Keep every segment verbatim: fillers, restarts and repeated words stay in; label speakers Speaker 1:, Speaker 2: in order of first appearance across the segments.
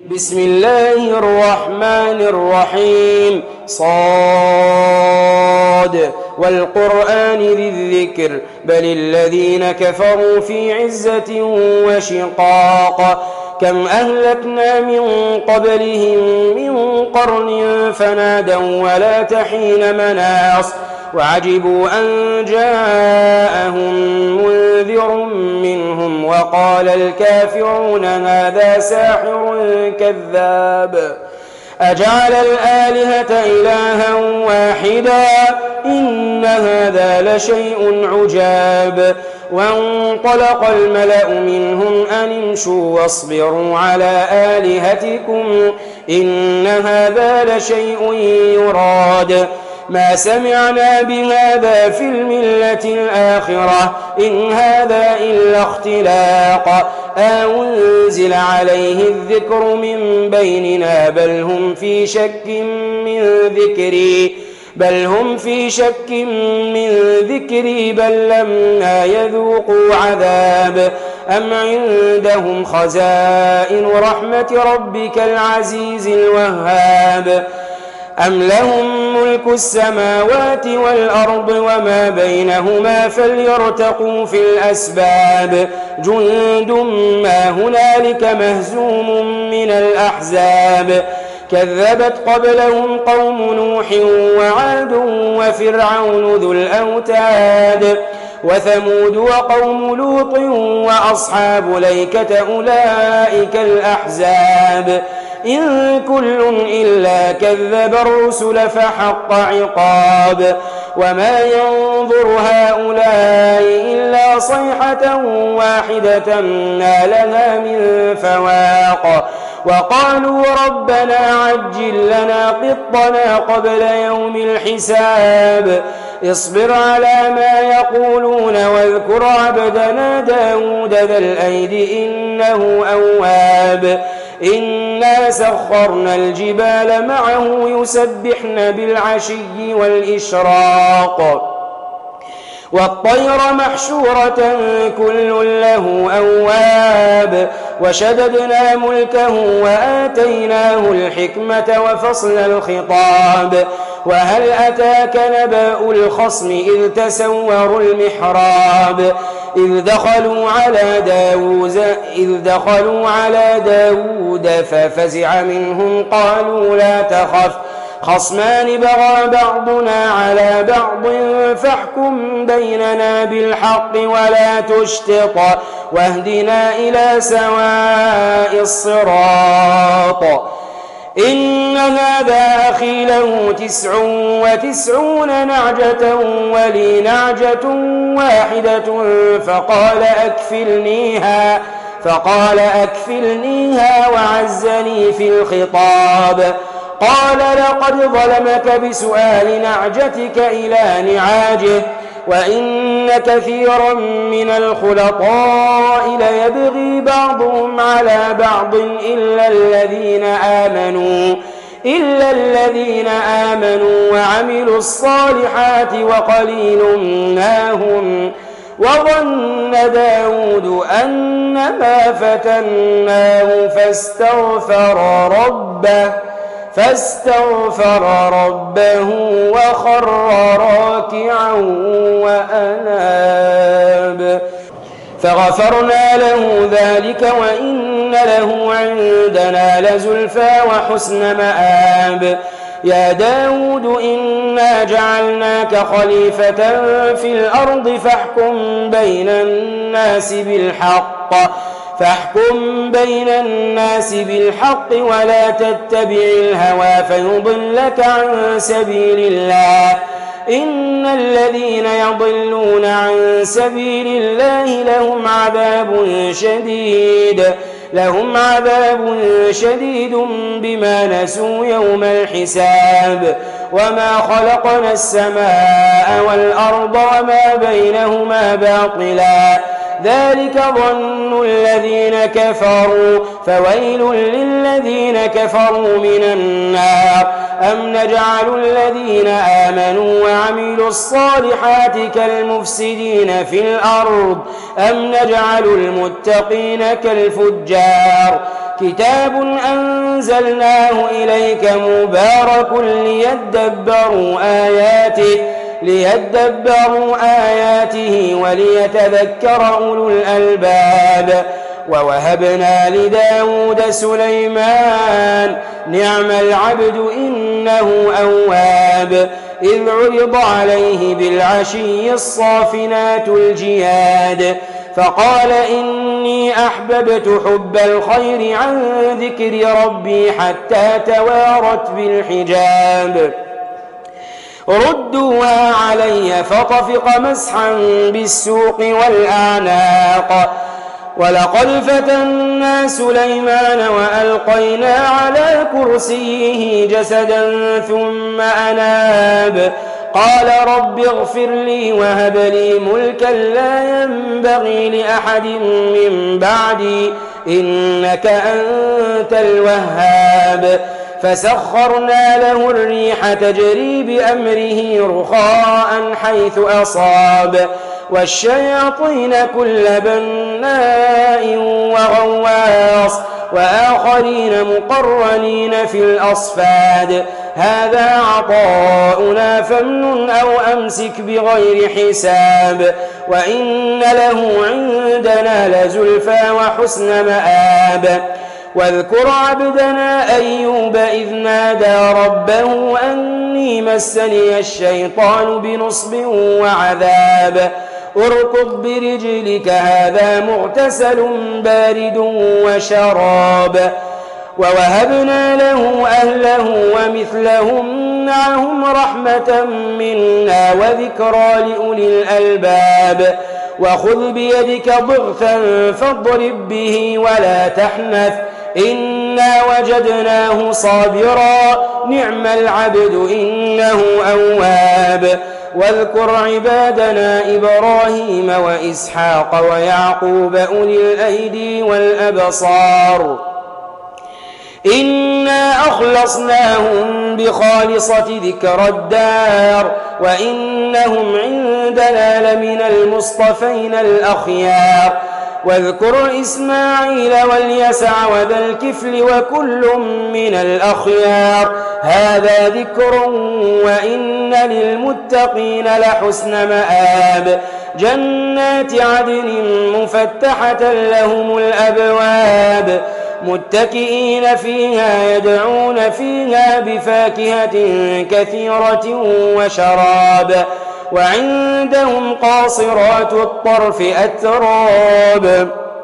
Speaker 1: بسم الله الرحمن الرحيم. صاد والقرآن ذي الذكر بل الذين كفروا في عزة وشقاق كم أهلكنا من قبلهم من قرن فنادوا ولا تحين مناص وعجبوا أن جاءهم منذر منهم وقال الكافرون هذا ساحر كذاب أجعل الآلهة إلها واحدا إن هذا لشيء عجاب. وانطلق الملأ منهم أن امشوا واصبروا على آلهتكم إن هذا لشيء يراد ما سمعنا بهذا في الملة الآخرة إن هذا إلا اختلاق أنزل عليه الذكر من بيننا بل هم في شك من ذكري بل هم في شك من ذكري بل لما يذوقوا عذاب أم عندهم خزائن رحمة ربك العزيز الوهاب أم لهم ملك السماوات والأرض وما بينهما فليرتقوا في الأسباب جند ما هنالك مهزوم من الأحزاب كذبت قبلهم قوم نوح وعاد وفرعون ذو الأوتاد وثمود وقوم لوط وأصحاب ليكة أولئك الأحزاب إن كل إلا كذب الرسل فحق عقاب وما ينظر هؤلاء إلا صيحة واحدة ما لها من فواق وقالوا ربنا عجل لنا قطنا قبل يوم الحساب اصبر على ما يقولون واذكر عبدنا داود ذا الأيد إنه أواب إنا سخرنا الجبال معه يسبحن بالعشي والإشراق والطير محشورة كل له أواب وشددنا ملكه وآتيناه الحكمة وفصل الخطاب وهل أتاك نبأ الخصم إذ تسوروا المحراب إذ دخلوا على داود إذ دخلوا على داود ففزع منهم قالوا لا تخف خصمان بغى بعضنا على بعض فاحكم بيننا بالحق ولا تشطط واهدنا إلى سواء الصراط إن هذا أخي له تسع وتسعون نعجة ولي نعجة واحدة فقال أكفلنيها فقال أكفلنيها وعزني في الخطاب قال لقد ظلمك بسؤال نعجتك إلى نعاجه وإن كثيرا من الخلطاء ليبغي بعضهم على بعض إلا الذين آمنوا إلا الذين آمنوا وعملوا الصالحات وقليل ما هم وظن داود أنما فتناه فاستغفر ربه فاستغفر ربه وخر راكعا وأناب فغفرنا له ذلك وإن له عندنا لزلفى وحسن مآب يا داود إنا جعلناك خليفة في الأرض فاحكم بين الناس بالحق فاحكم بين الناس بالحق ولا تتبع الهوى فيضلك عن سبيل الله إن الذين يضلون عن سبيل الله لهم عذاب شديد لهم عذاب شديد بما نسوا يوم الحساب وما خلقنا السماء والأرض وما بينهما باطلا ذلك ظن الذين كفروا فويل للذين كفروا من النار أم نجعل الذين آمنوا وعملوا الصالحات كالمفسدين في الأرض أم نجعل المتقين كالفجار كتاب أن أنزلناه إليك مبارك ليدبروا آياته ليدبروا آياته وليتذكر أولو الألباب. ووهبنا لداود سليمان نعم العبد إنه أواب إذ عرض عليه بالعشي الصافنات الجياد فقال إني أحببت حب الخير عن ذكر ربي حتى توارت بالحجاب ردوها علي فطفق مسحا بالسوق والأعناق ولقد فتنا سليمان وألقينا على كرسيه جسدا ثم أناب قال رب اغفر لي وهب لي ملكا لا ينبغي لأحد من بعدي إنك أنت الوهاب فسخرنا له الريح تجري بأمره رخاء حيث أصاب والشياطين كل بناء وغواص وآخرين مقرنين في الأصفاد هذا عطاؤنا فامنن أو أمسك بغير حساب وإن له عندنا لزلفى وحسن مآب واذكر عبدنا أيوب إذ نادى ربه أني مسني الشيطان بنصب وعذاب اركض برجلك هذا مغتسل بارد وشراب ووهبنا له أهله ومثلهم معهم رحمة منا وذكرى لأولي الألباب وخذ بيدك ضغثا فاضرب به ولا تحنث إنا وجدناه صابرا نعم العبد إنه أواب واذكر عبادنا إبراهيم وإسحاق ويعقوب أولي الأيدي والأبصار إنا أخلصناهم بخالصة ذكر الدار وإنهم عندنا لمن المصطفين الأخيار واذكر إسماعيل واليسع وذا الكفل وكل من الأخيار هذا ذكر وإن للمتقين لحسن مآب جنات عدن مفتحة لهم الأبواب متكئين فيها يدعون فيها بفاكهة كثيرة وشراب وعندهم قاصرات الطرف أتراب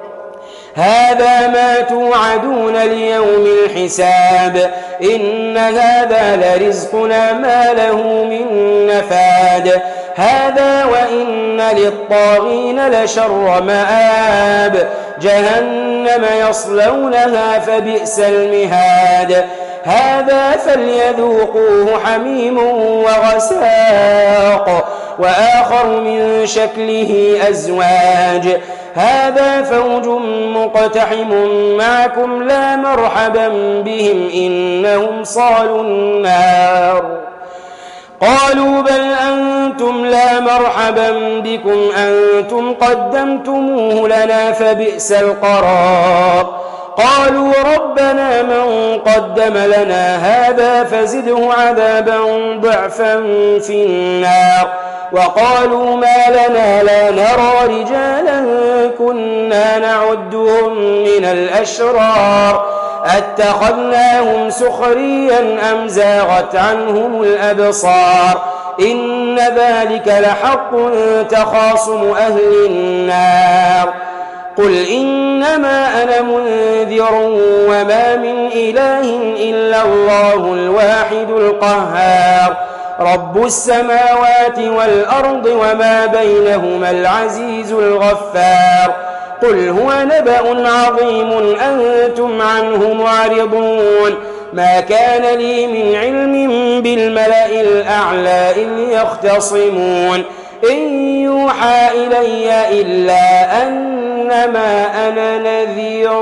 Speaker 1: هذا ما توعدون ليوم الحساب إن هذا لرزقنا ما له من نفاد هذا وإن للطاغين لشر مآب جهنم يصلونها فبئس المهاد هذا فليذوقوه حميم وغساق وآخر من شكله أزواج هذا فوج مقتحم معكم لا مرحبا بهم إنهم صالوا النار قالوا بل أنتم لا مرحبا بكم أنتم قدمتموه لنا فبئس القرار قالوا ربنا من قدم لنا هذا فزده عذابا ضعفا في النار وقالوا ما لنا لا نرى رجالا كنا نعدهم من الأشرار أتخذناهم سخريا أم زاغت عنهم الأبصار إن ذلك لحق تخاصم أهل النار قل إنما أنا منذر وما من إله إلا الله الواحد القهار رب السماوات والأرض وما بينهما العزيز الغفار قل هو نبأ عظيم أنتم عنه معرضون ما كان لي من علم بالملأ الأعلى إذ يختصمون إن يوحى إلي إلا أنما أنا نذير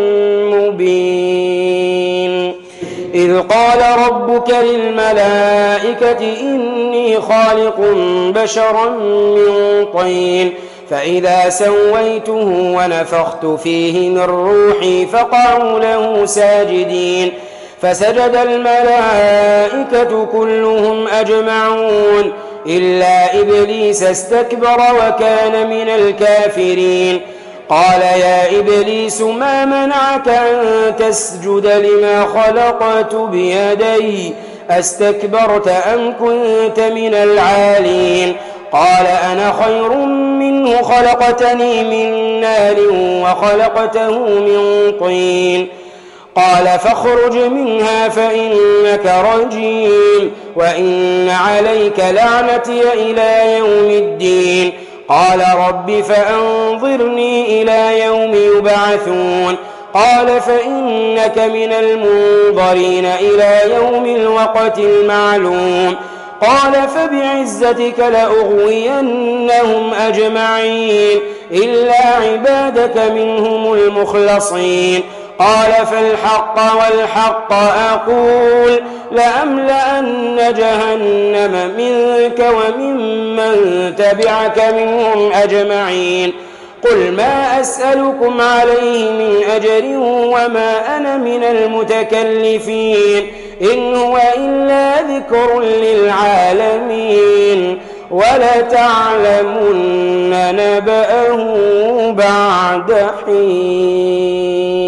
Speaker 1: مبين إذ قال ربك للملائكة إني خالق بشرا من طين فإذا سويته ونفخت فيه من روحي فقعوا له ساجدين فسجد الملائكة كلهم أجمعون إلا إبليس استكبر وكان من الكافرين. قال يا إبليس ما منعك أن تسجد لما خلقت بيدي أستكبرت أم كنت من العالين؟ قال أنا خير منه خلقتني من نار وخلقته من طين. قال فاخرج منها فإنك رجيم وإن عليك لعنتي إلى يوم الدين. قال رب فأنظرني إلى يوم يبعثون. قال فإنك من المنظرين إلى يوم الوقت المعلوم. قال فبعزتك لأغوينهم أجمعين إلا عبادك منهم المخلصين. قال فالحق والحق أقول لأملأن جهنم منك وممن تبعك منهم أجمعين. قل ما أسألكم عليه من أجر وما أنا من المتكلفين إن هو إلا ذكر للعالمين ولتعلمن نبأه بعد حين.